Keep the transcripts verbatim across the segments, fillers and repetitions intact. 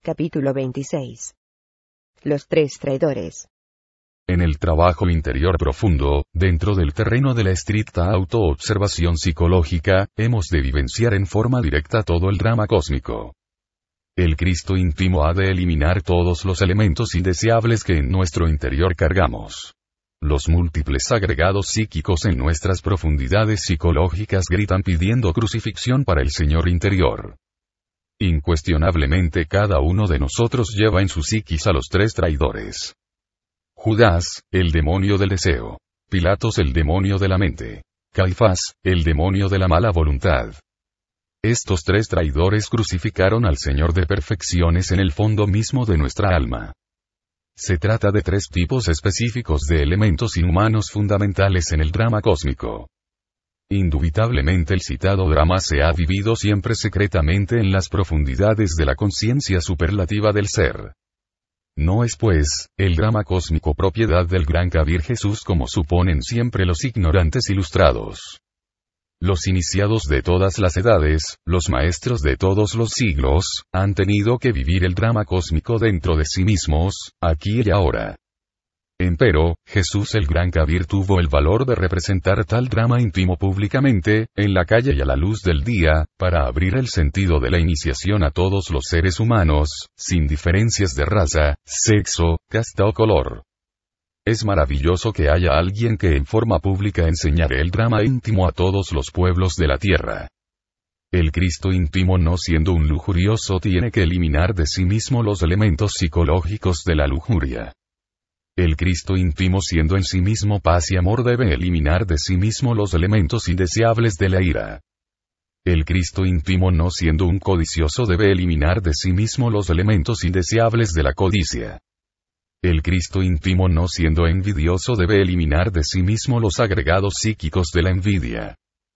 Capítulo veintiséis. Los tres traidores. En el trabajo interior profundo, dentro del terreno de la estricta autoobservación psicológica, hemos de vivenciar en forma directa todo el drama cósmico. El Cristo íntimo ha de eliminar todos los elementos indeseables que en nuestro interior cargamos. Los múltiples agregados psíquicos en nuestras profundidades psicológicas gritan pidiendo crucifixión para el Señor interior. Incuestionablemente cada uno de nosotros lleva en su psiquis a los tres traidores. Judas, el demonio del deseo. Pilatos, el demonio de la mente. Caifás, el demonio de la mala voluntad. Estos tres traidores crucificaron al Señor de perfecciones en el fondo mismo de nuestra alma. Se trata de tres tipos específicos de elementos inhumanos fundamentales en el drama cósmico. Indubitablemente el citado drama se ha vivido siempre secretamente en las profundidades de la conciencia superlativa del ser. No es pues, el drama cósmico propiedad del gran Kabir Jesús como suponen siempre los ignorantes ilustrados. Los iniciados de todas las edades, los maestros de todos los siglos, han tenido que vivir el drama cósmico dentro de sí mismos, aquí y ahora. Empero, Jesús el gran Kabir tuvo el valor de representar tal drama íntimo públicamente, en la calle y a la luz del día, para abrir el sentido de la iniciación a todos los seres humanos, sin diferencias de raza, sexo, casta o color. Es maravilloso que haya alguien que en forma pública enseñare el drama íntimo a todos los pueblos de la tierra. El Cristo íntimo, no siendo un lujurioso, tiene que eliminar de sí mismo los elementos psicológicos de la lujuria. El Cristo íntimo, siendo en sí mismo paz y amor, debe eliminar de sí mismo los elementos indeseables de la ira. El Cristo íntimo, no siendo un codicioso, debe eliminar de sí mismo los elementos indeseables de la codicia. El Cristo íntimo, no siendo envidioso, debe eliminar de sí mismo los agregados psíquicos de la envidia.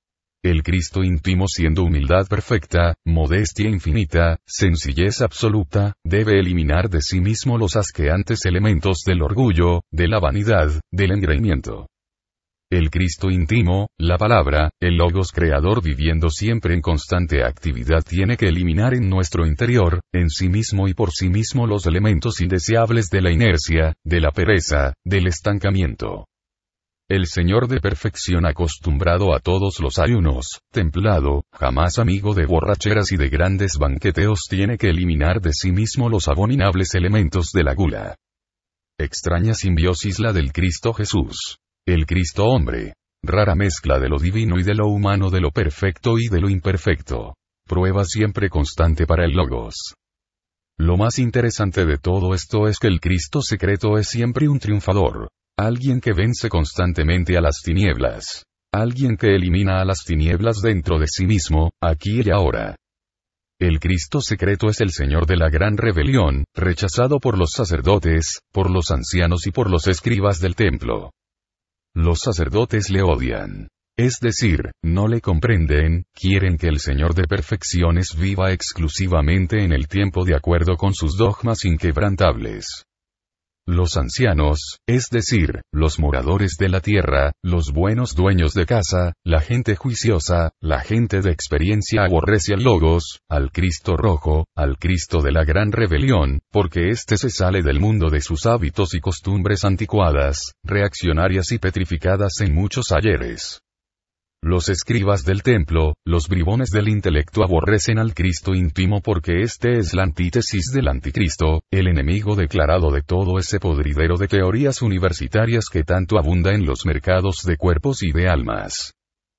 El Cristo íntimo, siendo humildad perfecta, modestia infinita, sencillez absoluta, debe eliminar de sí mismo los asqueantes elementos del orgullo, de la vanidad, del engreimiento. El Cristo íntimo, la palabra, el Logos creador viviendo siempre en constante actividad, tiene que eliminar en nuestro interior, en sí mismo y por sí mismo, los elementos indeseables de la inercia, de la pereza, del estancamiento. El Señor de perfección, acostumbrado a todos los ayunos, templado, jamás amigo de borracheras y de grandes banqueteos, tiene que eliminar de sí mismo los abominables elementos de la gula. Extraña simbiosis la del Cristo Jesús. El Cristo hombre. Rara mezcla de lo divino y de lo humano, de lo perfecto y de lo imperfecto. Prueba siempre constante para el Logos. Lo más interesante de todo esto es que el Cristo secreto es siempre un triunfador. Alguien que vence constantemente a las tinieblas. Alguien que elimina a las tinieblas dentro de sí mismo, aquí y ahora. El Cristo secreto es el Señor de la gran rebelión, rechazado por los sacerdotes, por los ancianos y por los escribas del templo. Los sacerdotes le odian. Es decir, no le comprenden, quieren que el Señor de perfecciones viva exclusivamente en el tiempo de acuerdo con sus dogmas inquebrantables. Los ancianos, es decir, los moradores de la tierra, los buenos dueños de casa, la gente juiciosa, la gente de experiencia, aborrece al Logos, al Cristo rojo, al Cristo de la gran rebelión, porque éste se sale del mundo de sus hábitos y costumbres anticuadas, reaccionarias y petrificadas en muchos ayeres. Los escribas del templo, los bribones del intelecto, aborrecen al Cristo íntimo porque éste es la antítesis del anticristo, el enemigo declarado de todo ese podridero de teorías universitarias que tanto abunda en los mercados de cuerpos y de almas.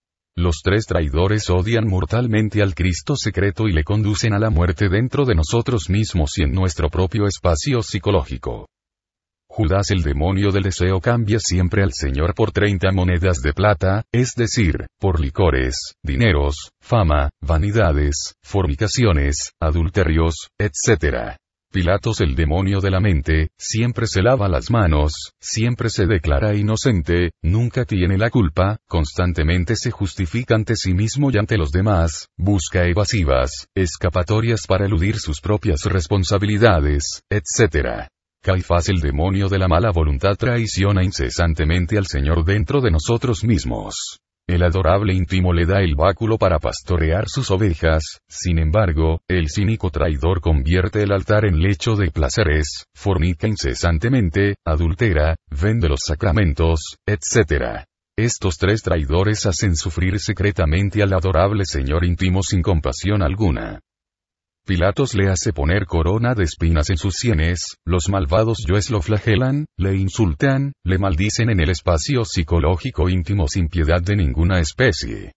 Los tres traidores odian mortalmente al Cristo secreto y le conducen a la muerte dentro de nosotros mismos y en nuestro propio espacio psicológico. Judas el demonio del deseo cambia siempre al Señor por treinta monedas de plata, es decir, por licores, dineros, fama, vanidades, fornicaciones, adulterios, etcétera. Pilatos el demonio de la mente, siempre se lava las manos, siempre se declara inocente, nunca tiene la culpa, constantemente se justifica ante sí mismo y ante los demás, busca evasivas, escapatorias para eludir sus propias responsabilidades, etcétera. Caifás el demonio de la mala voluntad traiciona incesantemente al Señor dentro de nosotros mismos. El adorable íntimo le da el báculo para pastorear sus ovejas, sin embargo, el cínico traidor convierte el altar en lecho de placeres, fornica incesantemente, adultera, vende los sacramentos, etcétera. Estos tres traidores hacen sufrir secretamente al adorable Señor íntimo sin compasión alguna. Pilatos le hace poner corona de espinas en sus sienes, los malvados yoes lo flagelan, le insultan, le maldicen en el espacio psicológico íntimo sin piedad de ninguna especie.